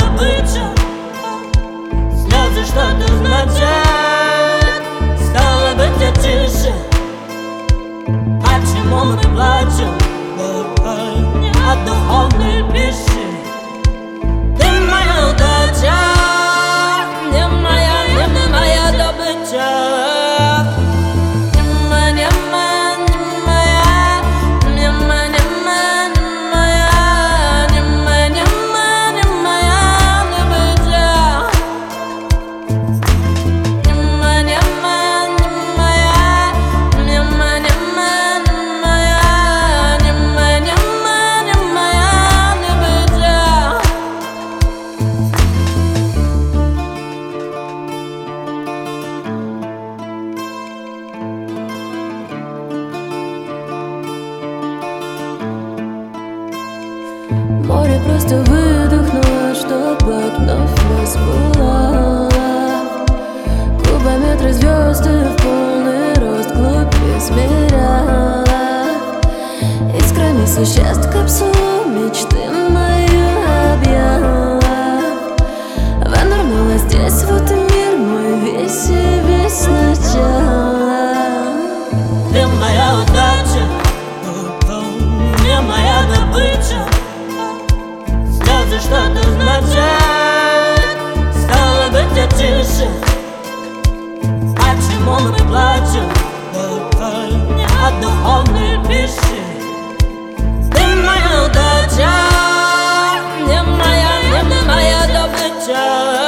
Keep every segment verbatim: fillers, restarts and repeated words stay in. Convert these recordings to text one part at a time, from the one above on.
добыча. Слезы что-то значат, стало быть, я тише. Почему мы плачем от духовной пищи? Ты моя удача, не моя, не моя добыча. Море просто выдохнуло, чтобы вновь восплыло кубометры звезд в полный рост глубь измеряла. Искрами существ капсулу мечты мою объяла. Вынырнула здесь, вот и мир мой весь и весь сначала. Ты моя удача, не моя добыча. Слезы что-то значат, стало быть, я тише. Почему мы плачем от духовной пищи? Ты моя удача, не моя, не моя добыча.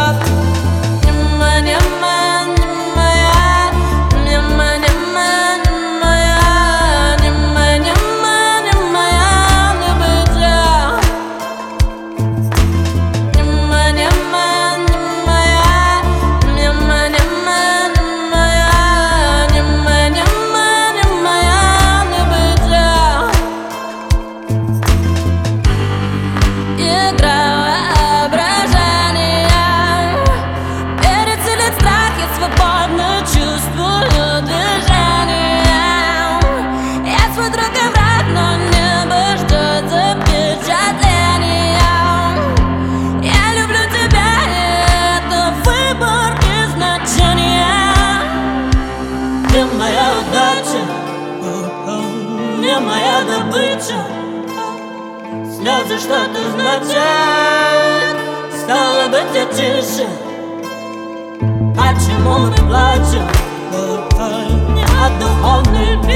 Ты моя удача, не моя добыча. Слезы что-то значат, стало быть, я тише. Почему мы плачем от духовной пищи?